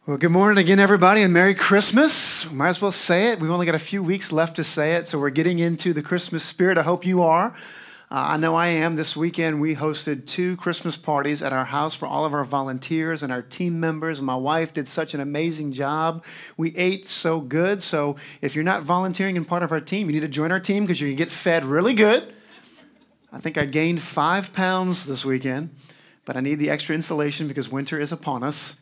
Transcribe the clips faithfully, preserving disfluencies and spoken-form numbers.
Well, good morning again, everybody, and Merry Christmas. Might as well say it. We've only got a few weeks left to say it, so we're getting into the Christmas spirit. I hope you are. Uh, I know I am. This weekend, we hosted two Christmas parties at our house for all of our volunteers and our team members. My wife did such an amazing job. We ate so good. So if you're not volunteering in part of our team, you need to join our team because you're going to get fed really good. I think I gained five pounds this weekend, but I need the extra insulation because winter is upon us.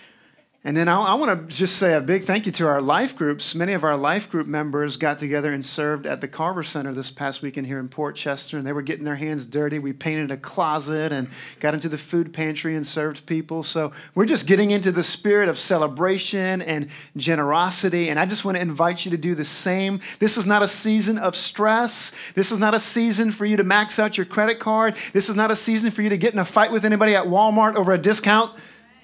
And then I, I want to just say a big thank you to our life groups. Many of our life group members got together and served at the Carver Center this past weekend here in Port Chester, and they were getting their hands dirty. We painted a closet and got into the food pantry and served people. So we're just getting into the spirit of celebration and generosity, and I just want to invite you to do the same. This is not a season of stress. This is not a season for you to max out your credit card. This is not a season for you to get in a fight with anybody at Walmart over a discount.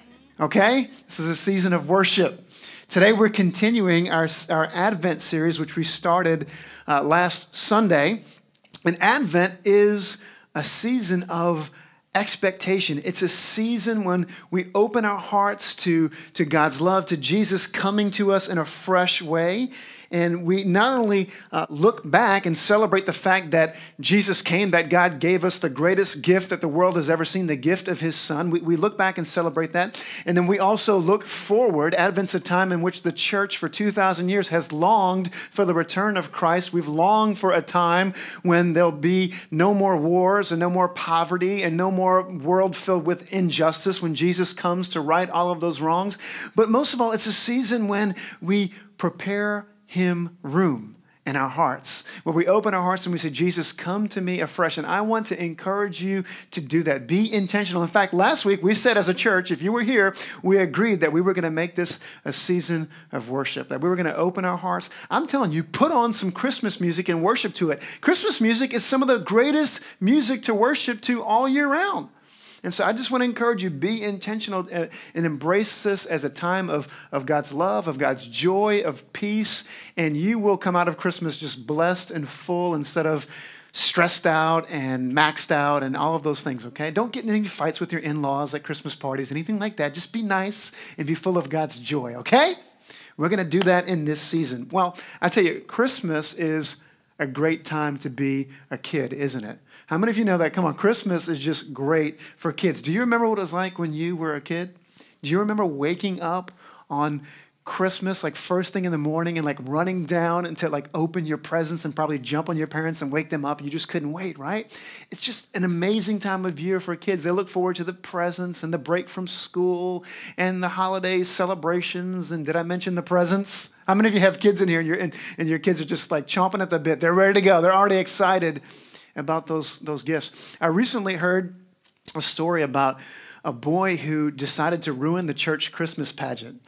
Okay? This is a season of worship. Today we're continuing our, our Advent series, which we started uh, last Sunday. And Advent is a season of expectation. It's a season when we open our hearts to, to God's love, to Jesus coming to us in a fresh way. And we not only uh, look back and celebrate the fact that Jesus came, that God gave us the greatest gift that the world has ever seen, the gift of his son. We, we look back and celebrate that. And then we also look forward. Advent's a time in which the church for two thousand years has longed for the return of Christ. We've longed for a time when there'll be no more wars and no more poverty and no more world filled with injustice, when Jesus comes to right all of those wrongs. But most of all, it's a season when we prepare him room in our hearts, where we open our hearts and we say, Jesus, come to me afresh. And I want to encourage you to do that. Be intentional. In fact, last week we said as a church, if you were here, we agreed that we were going to make this a season of worship, that we were going to open our hearts. I'm telling you, put on some Christmas music and worship to it. Christmas music is some of the greatest music to worship to all year round. And so I just want to encourage you, be intentional and embrace this as a time of, of God's love, of God's joy, of peace, and you will come out of Christmas just blessed and full instead of stressed out and maxed out and all of those things, okay? Don't get in any fights with your in-laws at Christmas parties, anything like that. Just be nice and be full of God's joy, okay? We're going to do that in this season. Well, I tell you, Christmas is a great time to be a kid, isn't it? How many of you know that? Come on, Christmas is just great for kids. Do you remember what it was like when you were a kid? Do you remember waking up on Christmas, like first thing in the morning, and like running down and to like open your presents and probably jump on your parents and wake them up? You just couldn't wait, right? It's just an amazing time of year for kids. They look forward to the presents and the break from school and the holiday celebrations. And did I mention the presents? How many of you have kids in here and, you're, and, and your kids are just like chomping at the bit? They're ready to go. They're already excited about those, those gifts. I recently heard a story about a boy who decided to ruin the church Christmas pageant.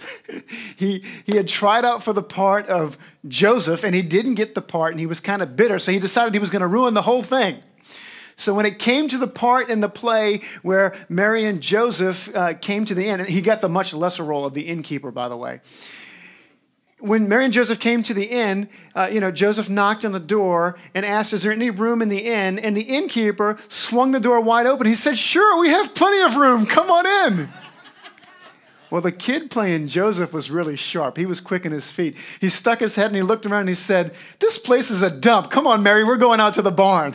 he, he had tried out for the part of Joseph, and he didn't get the part, and he was kind of bitter, so he decided he was going to ruin the whole thing. So when it came to the part in the play where Mary and Joseph uh, came to the end, and he got the much lesser role of the innkeeper, by the way. When Mary and Joseph came to the inn, uh, you know, Joseph knocked on the door and asked, is there any room in the inn? And the innkeeper swung the door wide open. He said, sure, we have plenty of room. Come on in. Well, the kid playing Joseph was really sharp. He was quick on his feet. He stuck his head and he looked around and he said, this place is a dump. Come on, Mary, we're going out to the barn.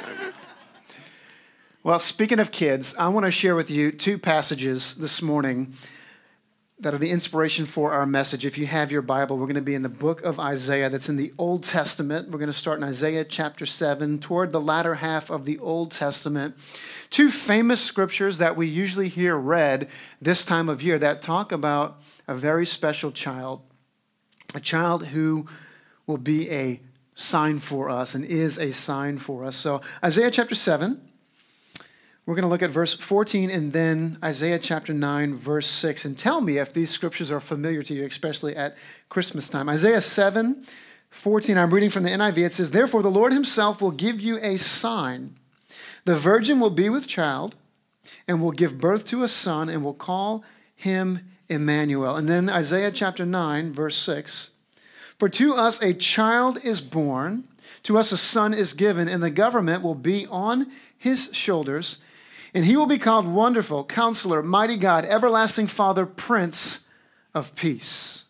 Well, speaking of kids, I want to share with you two passages this morning that are the inspiration for our message. If you have your Bible, we're going to be in the book of Isaiah. That's in the Old Testament. We're going to start in Isaiah chapter seven, toward the latter half of the Old Testament. Two famous scriptures that we usually hear read this time of year that talk about a very special child, a child who will be a sign for us and is a sign for us. So Isaiah chapter seven, we're going to look at verse fourteen and then Isaiah chapter nine, verse six. And tell me if these scriptures are familiar to you, especially at Christmas time. Isaiah seven, fourteen, I'm reading from the N I V. It says, therefore the Lord himself will give you a sign. The virgin will be with child and will give birth to a son and will call him Emmanuel. And then Isaiah chapter nine, verse six. For to us a child is born, to us a son is given, and the government will be on his shoulders. And he will be called Wonderful, Counselor, Mighty God, Everlasting Father, Prince of peace.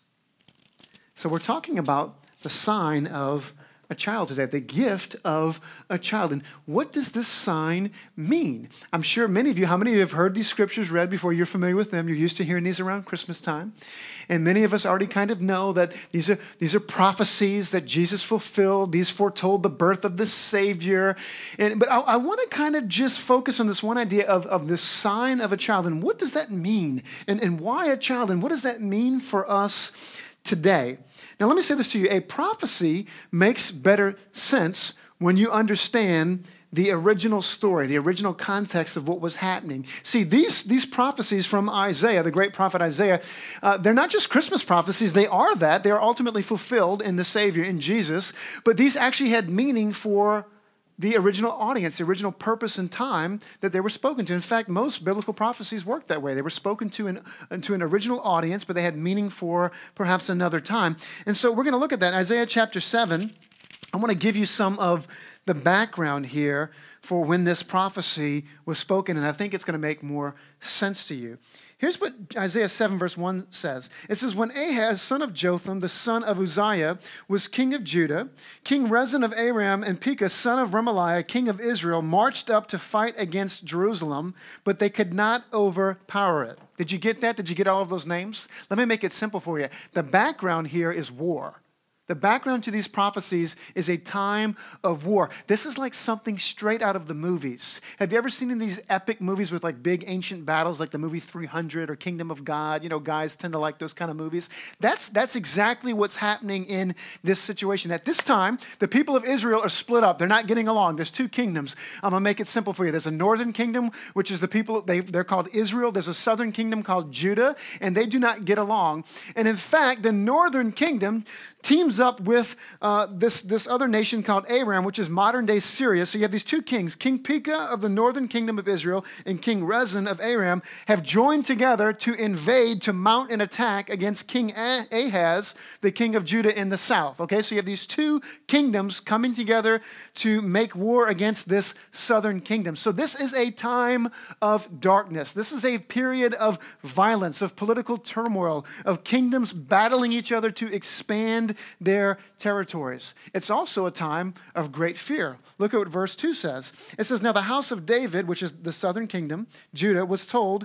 So we're talking about the sign of a child today, the gift of a child. And what does this sign mean? I'm sure many of you, how many of you have heard these scriptures read before? You're familiar with them. You're used to hearing these around Christmas time. And many of us already kind of know that these are, these are prophecies that Jesus fulfilled. These foretold the birth of the Savior. And, but I, I want to kind of just focus on this one idea of, of this sign of a child. And what does that mean? And, and why a child? And what does that mean for us today? Now, let me say this to you. A prophecy makes better sense when you understand the original story, the original context of what was happening. See, these, these prophecies from Isaiah, the great prophet Isaiah, uh, they're not just Christmas prophecies. They are that. They are ultimately fulfilled in the Savior, in Jesus. But these actually had meaning for the original audience, the original purpose and time that they were spoken to. In fact, most biblical prophecies worked that way. They were spoken to an, to an original audience, but they had meaning for perhaps another time. And so we're going to look at that. Isaiah chapter seven, I want to give you some of the background here for when this prophecy was spoken, and I think it's going to make more sense to you. Here's what Isaiah seven verse one says. It says, when Ahaz, son of Jotham, the son of Uzziah, was king of Judah, King Rezin of Aram and Pekah, son of Remaliah, king of Israel, marched up to fight against Jerusalem, but they could not overpower it. Did you get that? Did you get all of those names? Let me make it simple for you. The background here is war. The background to these prophecies is a time of war. This is like something straight out of the movies. Have you ever seen in these epic movies with like big ancient battles like the movie three hundred or Kingdom of God? You know, guys tend to like those kind of movies. That's, that's exactly what's happening in this situation. At this time, the people of Israel are split up. They're not getting along. There's two kingdoms. I'm going to make it simple for you. There's a northern kingdom, which is the people, they, they're called Israel. There's a southern kingdom called Judah, and they do not get along. And in fact, the northern kingdom teams up with uh, this, this other nation called Aram, which is modern-day Syria. So you have these two kings. King Pekah of the northern kingdom of Israel and King Rezin of Aram have joined together to invade, to mount an attack against King Ahaz, the king of Judah in the south. Okay, so you have these two kingdoms coming together to make war against this southern kingdom. So this is a time of darkness. This is a period of violence, of political turmoil, of kingdoms battling each other to expand their territories. It's also a time of great fear. Look at what verse two says. It says, now the house of David, which is the southern kingdom, Judah, was told,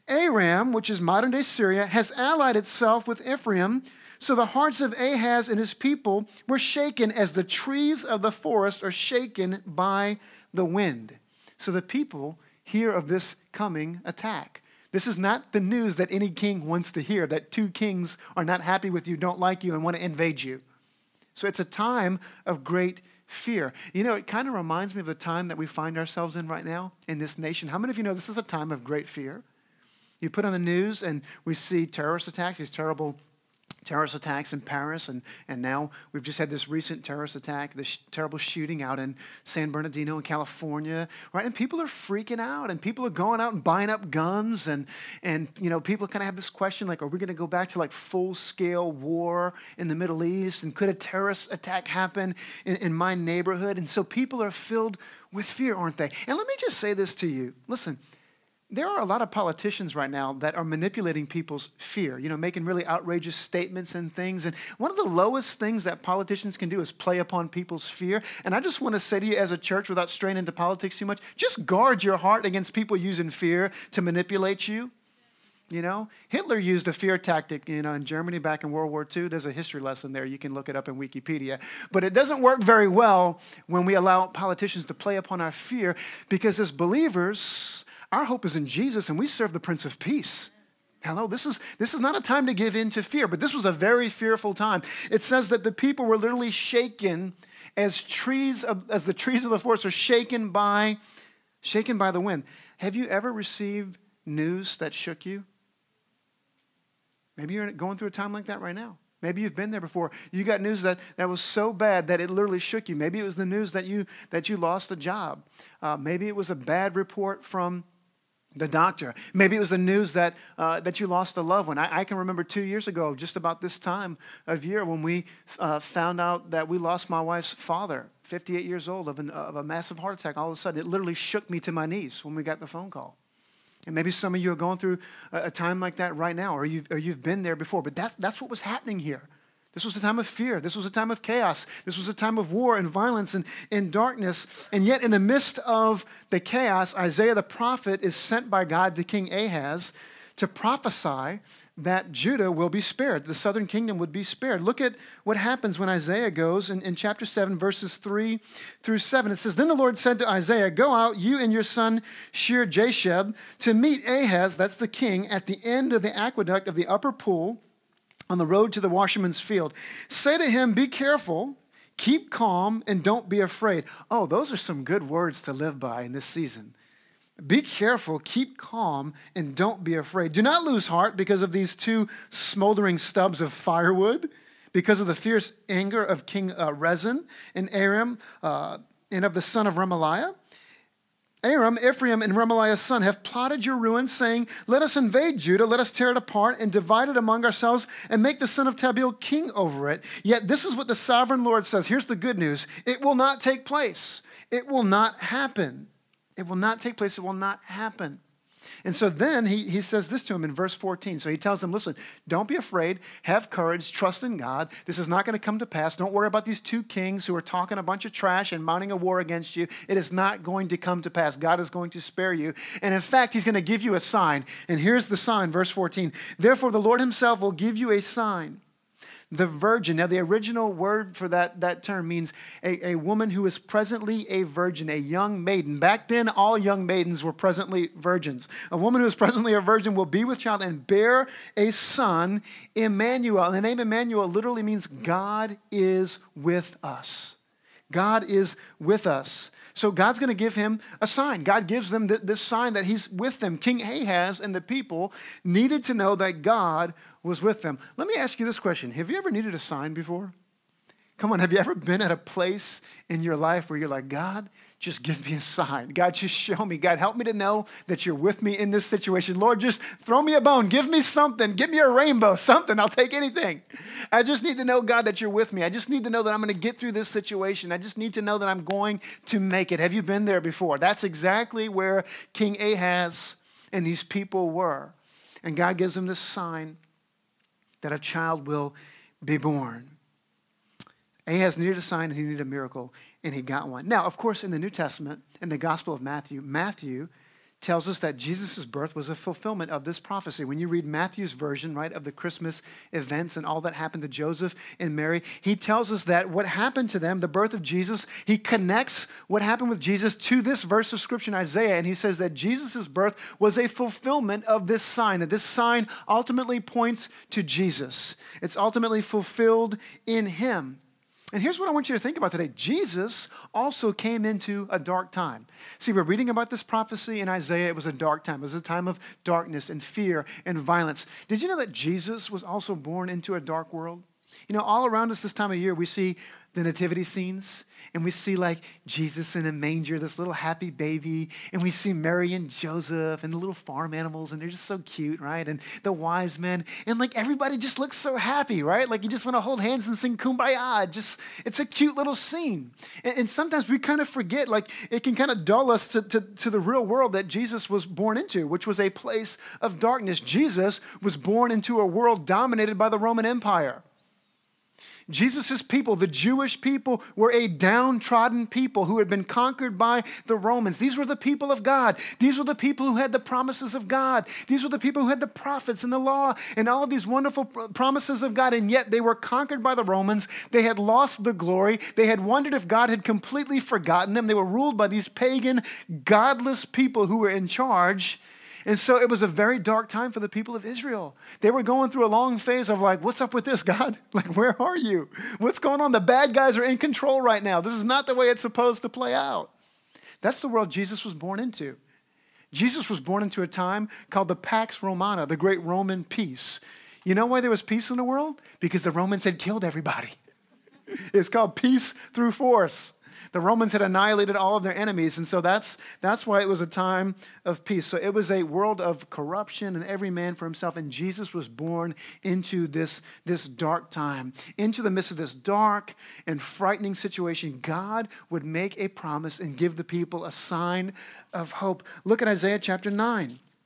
Aram, which is modern-day Syria, has allied itself with Ephraim, so the hearts of Ahaz and his people were shaken as the trees of the forest are shaken by the wind. So the people hear of this coming attack. This is not the news that any king wants to hear, that two kings are not happy with you, don't like you, and want to invade you. So it's a time of great fear. You know, it kind of reminds me of the time that we find ourselves in right now in this nation. How many of you know this is a time of great fear? You put on the news and we see terrorist attacks, these terrible terrorist attacks in Paris, and, and now we've just had this recent terrorist attack, this sh- terrible shooting out in San Bernardino in California, right? And people are freaking out, and people are going out and buying up guns, and, and you know, people kind of have this question, like, are we going to go back to like full-scale war in the Middle East, and could a terrorist attack happen in, in my neighborhood? And so people are filled with fear, aren't they? And let me just say this to you. Listen, there are a lot of politicians right now that are manipulating people's fear, you know, making really outrageous statements and things. And one of the lowest things that politicians can do is play upon people's fear. And I just want to say to you as a church, without straying into politics too much, just guard your heart against people using fear to manipulate you. You know, Hitler used a fear tactic, you know, in Germany back in World War Two. There's a history lesson there. You can look it up in Wikipedia. But it doesn't work very well when we allow politicians to play upon our fear, because as believers, our hope is in Jesus, and we serve the Prince of Peace. Hello, this is, this is not a time to give in to fear, but this was a very fearful time. It says that the people were literally shaken as trees of, as the trees of the forest are shaken by, shaken by the wind. Have you ever received news that shook you? Maybe you're going through a time like that right now. Maybe you've been there before. You got news that, that was so bad that it literally shook you. Maybe it was the news that you that you lost a job. Uh, maybe it was a bad report from the doctor. Maybe it was the news that uh, that you lost a loved one. I, I can remember two years ago, just about this time of year, when we uh, found out that we lost my wife's father, fifty-eight years old, of, an, of a massive heart attack. All of a sudden, it literally shook me to my knees when we got the phone call. And maybe some of you are going through a, a time like that right now, or you've, or you've been there before. But that, that's what was happening here. This was a time of fear. This was a time of chaos. This was a time of war and violence and, and darkness. And yet in the midst of the chaos, Isaiah the prophet is sent by God to King Ahaz to prophesy that Judah will be spared. The southern kingdom would be spared. Look at what happens when Isaiah goes in, in chapter seven, verses three through seven. It says, "Then the Lord said to Isaiah, go out, you and your son Shear-Jashub, to meet Ahaz," that's the king, "at the end of the aqueduct of the upper pool on the road to the washerman's field. Say to him, be careful, keep calm, and don't be afraid." Oh, those are some good words to live by in this season. Be careful, keep calm, and don't be afraid. Do not lose heart because of these two smoldering stubs of firewood, because of the fierce anger of King uh, Rezin and Aram uh, and of the son of Remaliah. Aram, Ephraim, and Remaliah's son have plotted your ruin, saying, "Let us invade Judah, let us tear it apart and divide it among ourselves and make the son of Tabeel king over it." Yet this is what the sovereign Lord says. Here's the good news. It will not take place. It will not happen. It will not take place. It will not happen. And so then he, he says this to him in verse fourteen. So he tells him, listen, don't be afraid. Have courage. Trust in God. This is not going to come to pass. Don't worry about these two kings who are talking a bunch of trash and mounting a war against you. It is not going to come to pass. God is going to spare you. And in fact, he's going to give you a sign. And here's the sign, verse fourteen. "Therefore, the Lord himself will give you a sign. The virgin," now the original word for that, that term means a, a woman who is presently a virgin, a young maiden. Back then, all young maidens were presently virgins. A woman who is presently a virgin will be with child and bear a son, Emmanuel. And the name Emmanuel literally means God is with us. God is with us. So God's going to give him a sign. God gives them th- this sign that he's with them. King Ahaz and the people needed to know that God was with them. Let me ask you this question. Have you ever needed a sign before? Come on, have you ever been at a place in your life where you're like, God, just give me a sign. God, just show me. God, help me to know that you're with me in this situation. Lord, just throw me a bone. Give me something. Give me a rainbow, something. I'll take anything. I just need to know, God, that you're with me. I just need to know that I'm going to get through this situation. I just need to know that I'm going to make it. Have you been there before? That's exactly where King Ahaz and these people were. And God gives them this sign that a child will be born. Ahaz needed a sign and he needed a miracle, and he got one. Now, of course, in the New Testament, in the Gospel of Matthew, Matthew tells us that Jesus' birth was a fulfillment of this prophecy. When you read Matthew's version, right, of the Christmas events and all that happened to Joseph and Mary, he tells us that what happened to them, the birth of Jesus, he connects what happened with Jesus to this verse of Scripture in Isaiah, and he says that Jesus' birth was a fulfillment of this sign, that this sign ultimately points to Jesus. It's ultimately fulfilled in him. And here's what I want you to think about today. Jesus also came into a dark time. See, we're reading about this prophecy in Isaiah. It was a dark time. It was a time of darkness and fear and violence. Did you know that Jesus was also born into a dark world? You know, all around us this time of year, we see the nativity scenes, and we see like Jesus in a manger, this little happy baby, and we see Mary and Joseph and the little farm animals, and they're just so cute, right? And the wise men, and like everybody just looks so happy, right? Like you just want to hold hands and sing Kumbaya. Just, it's a cute little scene. And, and sometimes we kind of forget, like it can kind of dull us to, to, to the real world that Jesus was born into, which was a place of darkness. Jesus was born into a world dominated by the Roman Empire. Jesus' people, the Jewish people, were a downtrodden people who had been conquered by the Romans. These were the people of God. These were the people who had the promises of God. These were the people who had the prophets and the law and all of these wonderful promises of God, and yet they were conquered by the Romans. They had lost the glory. They had wondered if God had completely forgotten them. They were ruled by these pagan, godless people who were in charge. And so it was a very dark time for the people of Israel. They were going through a long phase of like, what's up with this, God? Like, where are you? What's going on? The bad guys are in control right now. This is not the way it's supposed to play out. That's the world Jesus was born into. Jesus was born into a time called the Pax Romana, the great Roman peace. You know why there was peace in the world? Because the Romans had killed everybody. It's called peace through force. The Romans had annihilated all of their enemies, and so that's that's why it was a time of peace. So it was a world of corruption and every man for himself, and Jesus was born into this, this dark time. Into the midst of this dark and frightening situation, God would make a promise and give the people a sign of hope. Look at Isaiah chapter nine.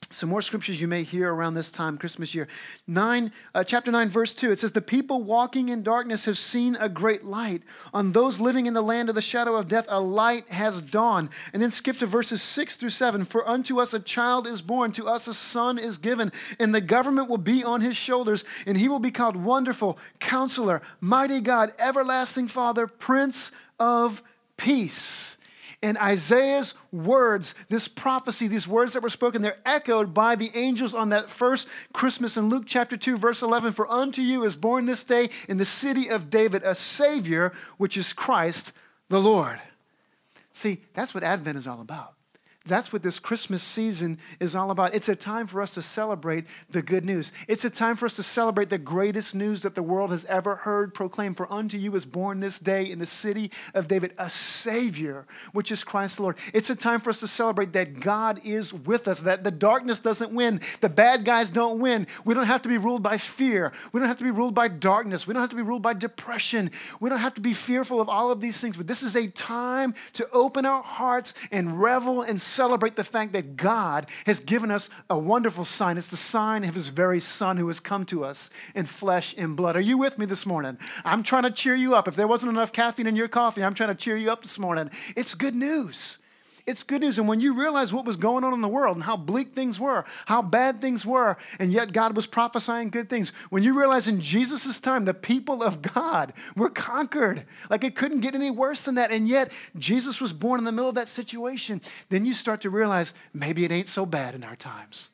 Some more scriptures you may hear around this time, Christmas year. Nine, uh, chapter nine, verse two, it says, the people walking in darkness have seen a great light. On those living in the land of the shadow of death, a light has dawned. And then skip to verses six through seven. For unto us a child is born, to us a son is given, and the government will be on his shoulders, and he will be called Wonderful, Counselor, Mighty God, Everlasting Father, Prince of Peace. And Isaiah's words, this prophecy, these words that were spoken, they're echoed by the angels on that first Christmas in Luke chapter two, verse eleven. For unto you is born this day in the city of David a Savior, which is Christ the Lord. See, that's what Advent is all about. That's what this Christmas season is all about. It's a time for us to celebrate the good news. It's a time for us to celebrate the greatest news that the world has ever heard proclaimed. For unto you is born this day in the city of David a Savior, which is Christ the Lord. It's a time for us to celebrate that God is with us, that the darkness doesn't win, the bad guys don't win. We don't have to be ruled by fear. We don't have to be ruled by darkness. We don't have to be ruled by depression. We don't have to be fearful of all of these things. But this is a time to open our hearts and revel and celebrate the fact that God has given us a wonderful sign. It's the sign of his very Son who has come to us in flesh and blood. Are you with me this morning? I'm trying to cheer you up. If there wasn't enough caffeine in your coffee, I'm trying to cheer you up this morning. It's good news. It's good news. And when you realize what was going on in the world and how bleak things were, how bad things were, and yet God was prophesying good things, when you realize in Jesus' time, the people of God were conquered, like it couldn't get any worse than that, and yet Jesus was born in the middle of that situation, then you start to realize maybe it ain't so bad in our times.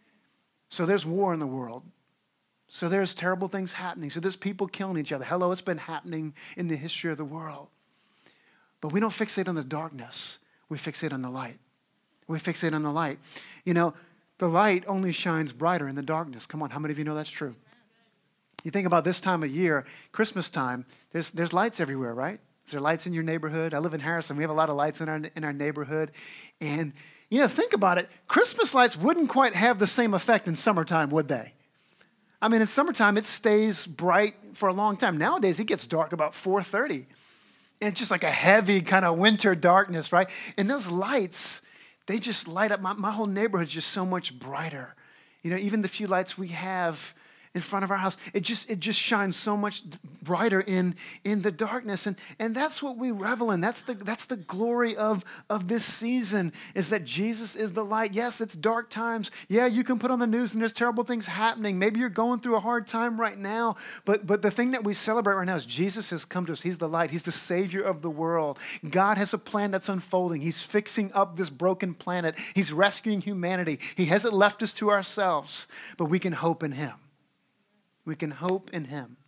So there's war in the world. So there's terrible things happening. So there's people killing each other. Hello, it's been happening in the history of the world. But we don't fixate on the darkness. We fixate on the light. We fixate on the light. You know, the light only shines brighter in the darkness. Come on, how many of you know that's true? You think about this time of year, Christmas time, there's, there's lights everywhere, right? Is there lights in your neighborhood? I live in Harrison. We have a lot of lights in our, in our neighborhood. And, you know, think about it. Christmas lights wouldn't quite have the same effect in summertime, would they? I mean, in summertime, it stays bright for a long time. Nowadays, it gets dark about four thirty. And it's just like a heavy kind of winter darkness, right? And those lights, they just light up. My, my whole neighborhood's just so much brighter. You know, even the few lights we have in front of our house, it just it just shines so much brighter in, in the darkness. And, and that's what we revel in. That's the that's the glory of, of this season, is that Jesus is the light. Yes, it's dark times. Yeah, you can put on the news and there's terrible things happening. Maybe you're going through a hard time right now. But, but the thing that we celebrate right now is Jesus has come to us. He's the light. He's the Savior of the world. God has a plan that's unfolding. He's fixing up this broken planet. He's rescuing humanity. He hasn't left us to ourselves, but we can hope in him. We can hope in him.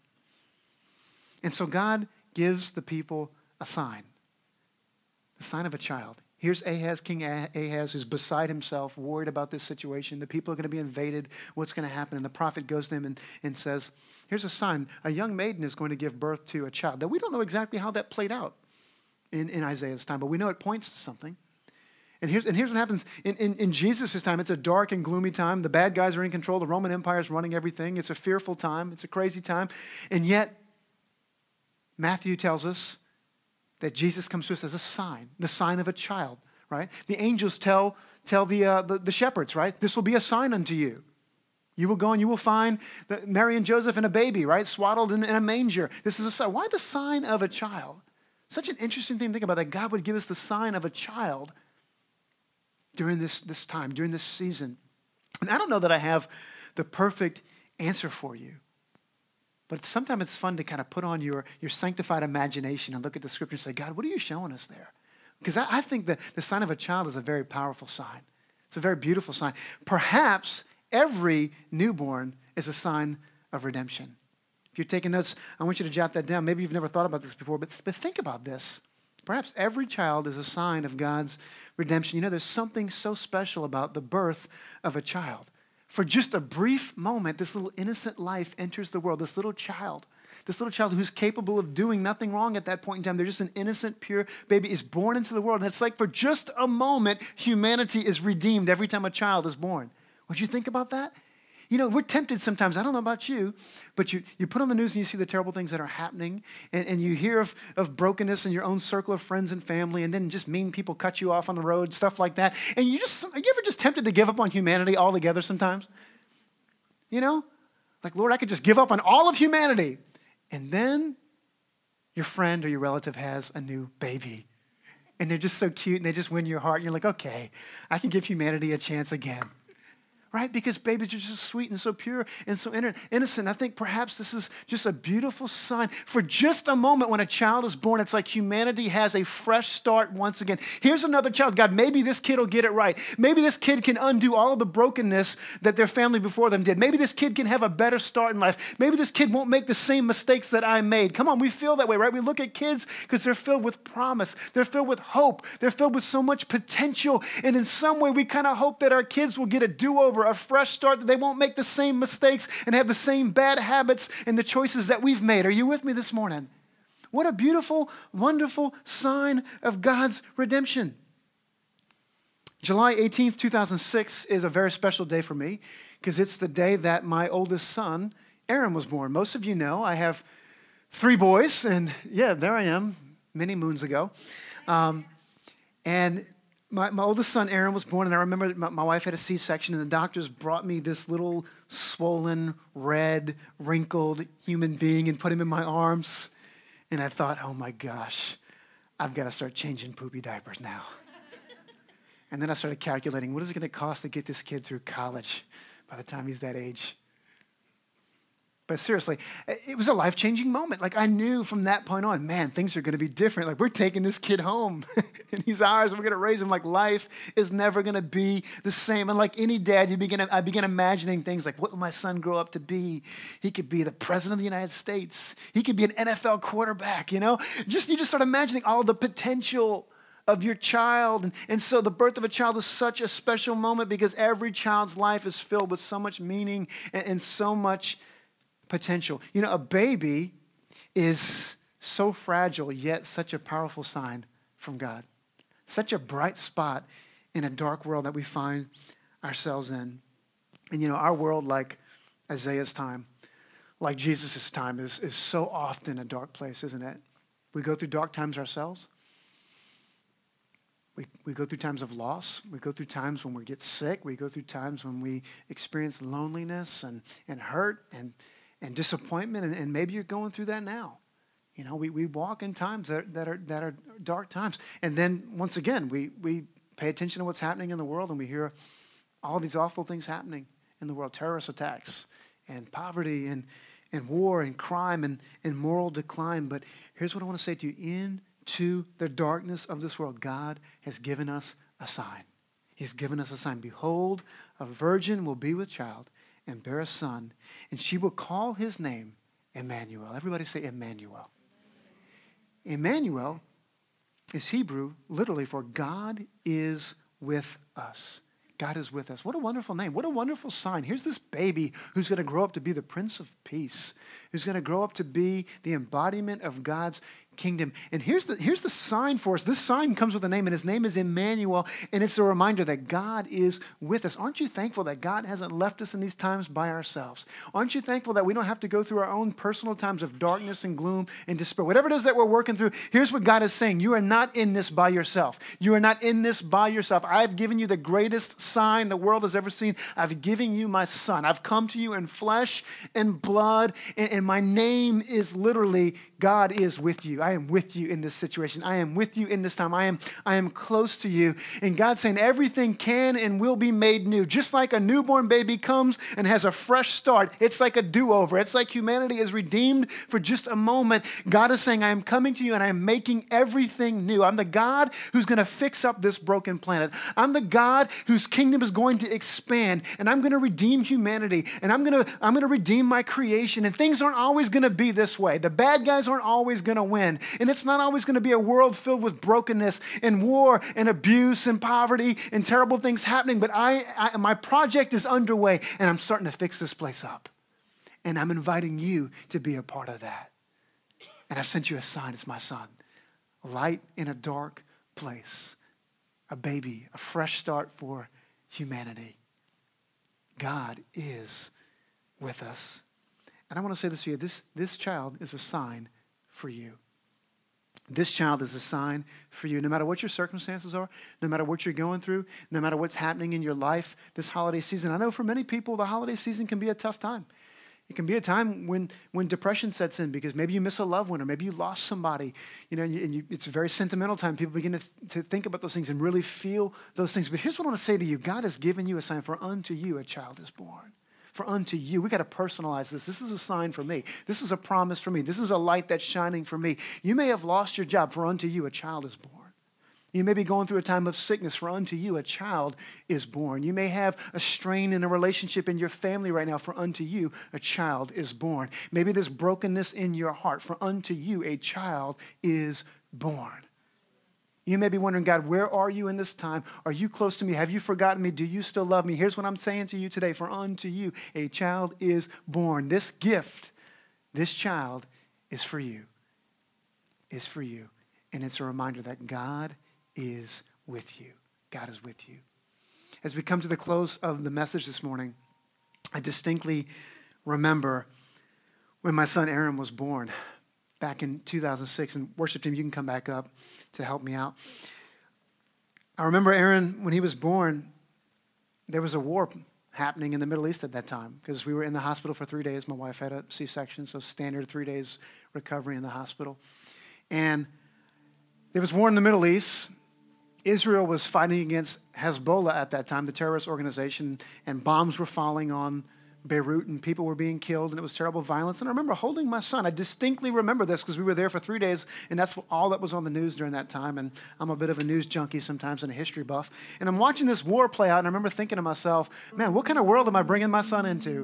And so God gives the people a sign, the sign of a child. Here's Ahaz, King Ahaz, who's beside himself, worried about this situation. The people are going to be invaded. What's going to happen? And the prophet goes to him and, and says, here's a sign. A young maiden is going to give birth to a child. Now, we don't know exactly how that played out in, in Isaiah's time, but we know it points to something. And here's, and here's what happens. In, in, in Jesus' time, it's a dark and gloomy time. The bad guys are in control. The Roman Empire is running everything. It's a fearful time. It's a crazy time. And yet, Matthew tells us that Jesus comes to us as a sign, the sign of a child, right? The angels tell, tell the, uh, the, the shepherds, right? This will be a sign unto you. You will go and you will find the, Mary and Joseph and a baby, right? Swaddled in, in a manger. This is a sign. Why the sign of a child? Such an interesting thing to think about, that God would give us the sign of a child during this, this time, during this season. And I don't know that I have the perfect answer for you, but sometimes it's fun to kind of put on your, your sanctified imagination and look at the scripture and say, God, what are you showing us there? Because I, I think that the sign of a child is a very powerful sign. It's a very beautiful sign. Perhaps every newborn is a sign of redemption. If you're taking notes, I want you to jot that down. Maybe you've never thought about this before, but, but think about this. Perhaps every child is a sign of God's redemption. You know, there's something so special about the birth of a child. For just a brief moment, this little innocent life enters the world, this little child, this little child who's capable of doing nothing wrong at that point in time. They're just an innocent, pure baby is born into the world. And it's like for just a moment, humanity is redeemed every time a child is born. Would you think about that? You know, we're tempted sometimes. I don't know about you, but you, you put on the news and you see the terrible things that are happening, and, and you hear of, of brokenness in your own circle of friends and family, and then just mean people cut you off on the road, stuff like that. And you just, are you ever just tempted to give up on humanity altogether sometimes? You know? Like, Lord, I could just give up on all of humanity. And then your friend or your relative has a new baby. And they're just so cute, and they just win your heart. And you're like, okay, I can give humanity a chance again. Right? Because babies are just sweet and so pure and so innocent. I think perhaps this is just a beautiful sign. For just a moment when a child is born, it's like humanity has a fresh start once again. Here's another child. God, maybe this kid will get it right. Maybe this kid can undo all of the brokenness that their family before them did. Maybe this kid can have a better start in life. Maybe this kid won't make the same mistakes that I made. Come on, we feel that way, right? We look at kids because they're filled with promise. They're filled with hope. They're filled with so much potential. And in some way, we kind of hope that our kids will get a do-over, a fresh start, that they won't make the same mistakes and have the same bad habits and the choices that we've made. Are you with me this morning? What a beautiful, wonderful sign of God's redemption. July eighteenth, two thousand six is a very special day for me because it's the day that my oldest son, Aaron, was born. Most of you know I have three boys, and yeah, there I am, many moons ago. Um, and My, my oldest son, Aaron, was born, and I remember my, my wife had a C-section, and the doctors brought me this little swollen, red, wrinkled human being and put him in my arms. And I thought, oh my gosh, I've got to start changing poopy diapers now. And then I started calculating, what is it going to cost to get this kid through college by the time he's that age? But seriously, it was a life-changing moment. Like, I knew from that point on, man, things are going to be different. Like, we're taking this kid home, and he's ours, and we're going to raise him. Like, life is never going to be the same. And like any dad, you begin, I began imagining things like, what will my son grow up to be? He could be the president of the United States. He could be an N F L quarterback, you know? Just You just start imagining all the potential of your child. And, and so the birth of a child is such a special moment because every child's life is filled with so much meaning and, and so much potential. You know, a baby is so fragile, yet such a powerful sign from God. Such a bright spot in a dark world that we find ourselves in. And you know, our world, like Isaiah's time, like Jesus' time, is, is so often a dark place, isn't it? We go through dark times ourselves. We, we go through times of loss. We go through times when we get sick. We go through times when we experience loneliness and, and hurt and and disappointment, and, and maybe you're going through that now. You know, we, we walk in times that, that are that are dark times. And then, once again, we, we pay attention to what's happening in the world, and we hear all these awful things happening in the world, terrorist attacks, and poverty, and, and war, and crime, and, and moral decline. But here's what I want to say to you. Into the darkness of this world, God has given us a sign. He's given us a sign. Behold, a virgin will be with child, and bear a son, and she will call his name Emmanuel. Everybody say Emmanuel. Emmanuel is Hebrew, literally, for God is with us. God is with us. What a wonderful name. What a wonderful sign. Here's this baby who's going to grow up to be the Prince of Peace, who's going to grow up to be the embodiment of God's kingdom. And here's the, here's the sign for us. This sign comes with a name, and his name is Emmanuel, and it's a reminder that God is with us. Aren't you thankful that God hasn't left us in these times by ourselves? Aren't you thankful that we don't have to go through our own personal times of darkness and gloom and despair? Whatever it is that we're working through, here's what God is saying. You are not in this by yourself. You are not in this by yourself. I've given you the greatest sign the world has ever seen. I've given you my son. I've come to you in flesh and blood, and, and my name is literally God is with you. I am with you in this situation. I am with you in this time. I am, I am close to you. And God's saying everything can and will be made new. Just like a newborn baby comes and has a fresh start. It's like a do-over. It's like humanity is redeemed for just a moment. God is saying, I am coming to you and I am making everything new. I'm the God who's going to fix up this broken planet. I'm the God whose kingdom is going to expand, and I'm going to redeem humanity, and I'm going to, I'm going to redeem my creation. And things aren't always going to be this way. The bad guys aren't always going to win. And it's not always going to be a world filled with brokenness and war and abuse and poverty and terrible things happening. But I, I my project is underway, and I'm starting to fix this place up. And I'm inviting you to be a part of that. And I've sent you a sign. It's my son. Light in a dark place. A baby, a fresh start for humanity. God is with us. And I want to say this to you. This, this child is a sign for you. This child is a sign for you. No matter what your circumstances are, no matter what you're going through, no matter what's happening in your life this holiday season. I know for many people, the holiday season can be a tough time. It can be a time when, when depression sets in because maybe you miss a loved one or maybe you lost somebody. You know, and you, and you, it's a very sentimental time. People begin to, th- to think about those things and really feel those things. But here's what I want to say to you. God has given you a sign. For unto you a child is born. For unto you, we got to personalize this. This is a sign for me. This is a promise for me. This is a light that's shining for me. You may have lost your job. For unto you a child is born. You may be going through a time of sickness. For unto you a child is born. You may have a strain in a relationship in your family right now. For unto you a child is born. Maybe there's brokenness in your heart. For unto you a child is born. You may be wondering, God, where are you in this time? Are you close to me? Have you forgotten me? Do you still love me? Here's what I'm saying to you today. For unto you a child is born. This gift, this child is for you. Is for you. And it's a reminder that God is with you. God is with you. As we come to the close of the message this morning, I distinctly remember when my son Aaron was born back in two thousand six. And worship team, you can come back up to help me out. I remember Aaron, when he was born, there was a war happening in the Middle East at that time because we were in the hospital for three days. My wife had a C-section, so standard three days recovery in the hospital. And there was war in the Middle East. Israel was fighting against Hezbollah at that time, the terrorist organization, and bombs were falling on Beirut, and people were being killed, and it was terrible violence. And I remember holding my son. I distinctly remember this because we were there for three days, and that's all that was on the news during that time. And I'm a bit of a news junkie sometimes and a history buff. And I'm watching this war play out, and I remember thinking to myself, man, what kind of world am I bringing my son into?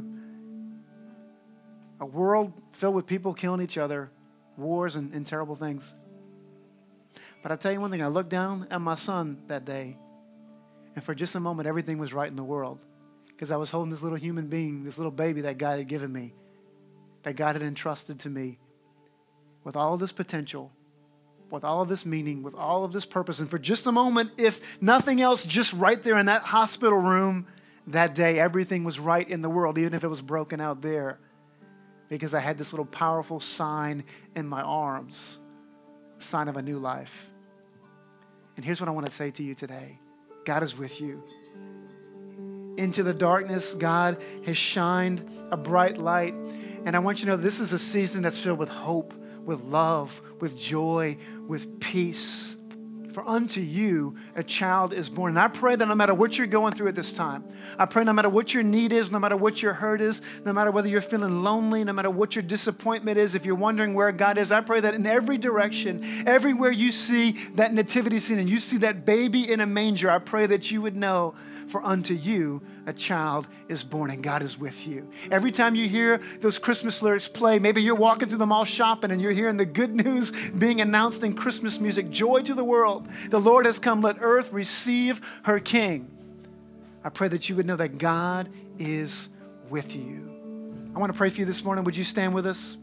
A world filled with people killing each other, wars and, and terrible things. But I tell you one thing, I looked down at my son that day, and for just a moment, everything was right in the world. Because I was holding this little human being, this little baby that God had given me, that God had entrusted to me, with all of this potential, with all of this meaning, with all of this purpose. And for just a moment, if nothing else, just right there in that hospital room that day, everything was right in the world, even if it was broken out there. Because I had this little powerful sign in my arms, sign of a new life. And here's what I want to say to you today. God is with you. Into the darkness, God has shined a bright light. And I want you to know this is a season that's filled with hope, with love, with joy, with peace. For unto you a child is born. And I pray that no matter what you're going through at this time, I pray no matter what your need is, no matter what your hurt is, no matter whether you're feeling lonely, no matter what your disappointment is, if you're wondering where God is, I pray that in every direction, everywhere you see that nativity scene and you see that baby in a manger, I pray that you would know, for unto you a child is born and God is with you. Every time you hear those Christmas lyrics play, maybe you're walking through the mall shopping and you're hearing the good news being announced in Christmas music. Joy to the world. The Lord has come. Let earth receive her King. I pray that you would know that God is with you. I want to pray for you this morning. Would you stand with us?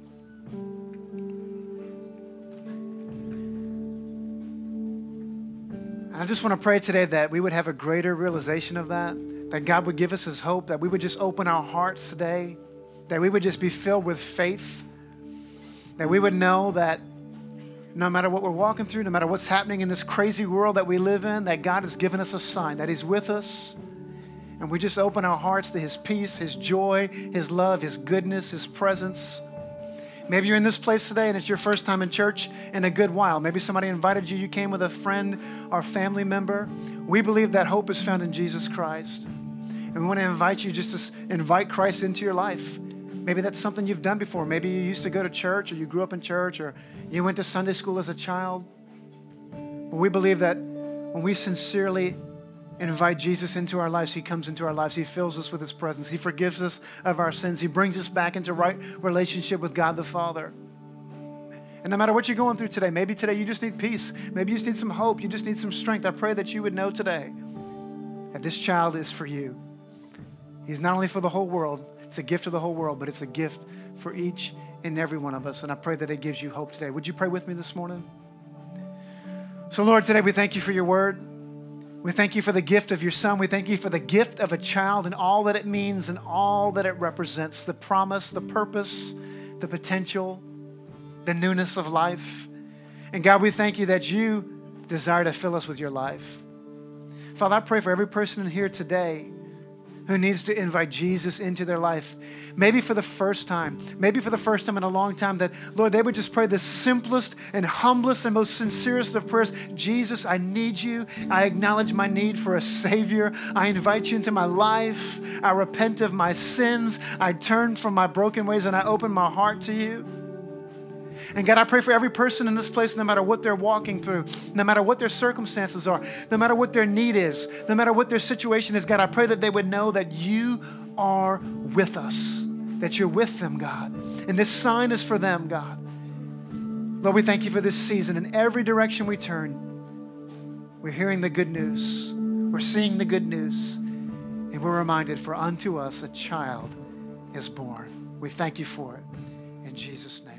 I just want to pray today that we would have a greater realization of that, that God would give us his hope, that we would just open our hearts today, that we would just be filled with faith, that we would know that no matter what we're walking through, no matter what's happening in this crazy world that we live in, that God has given us a sign, that he's with us, and we just open our hearts to his peace, his joy, his love, his goodness, his presence. Maybe you're in this place today and it's your first time in church in a good while. Maybe somebody invited you. You came with a friend or family member. We believe that hope is found in Jesus Christ. And we want to invite you just to invite Christ into your life. Maybe that's something you've done before. Maybe you used to go to church or you grew up in church or you went to Sunday school as a child. But we believe that when we sincerely invite Jesus into our lives, he comes into our lives. He fills us with his presence. He forgives us of our sins. He brings us back into right relationship with God the Father. And no matter what you're going through today, maybe today you just need peace. Maybe you just need some hope. You just need some strength. I pray that you would know today that this child is for you. He's not only for the whole world. It's a gift to the whole world, but it's a gift for each and every one of us. And I pray that it gives you hope today. Would you pray with me this morning? So Lord, today we thank you for your word. We thank you for the gift of your son. We thank you for the gift of a child and all that it means and all that it represents, the promise, the purpose, the potential, the newness of life. And God, we thank you that you desire to fill us with your life. Father, I pray for every person in here today who needs to invite Jesus into their life, maybe for the first time, maybe for the first time in a long time, that, Lord, they would just pray the simplest and humblest and most sincerest of prayers. Jesus, I need you. I acknowledge my need for a Savior. I invite you into my life. I repent of my sins. I turn from my broken ways and I open my heart to you. And God, I pray for every person in this place, no matter what they're walking through, no matter what their circumstances are, no matter what their need is, no matter what their situation is, God, I pray that they would know that you are with us, that you're with them, God. And this sign is for them, God. Lord, we thank you for this season. In every direction we turn, we're hearing the good news. We're seeing the good news. And we're reminded, for unto us a child is born. We thank you for it. In Jesus' name.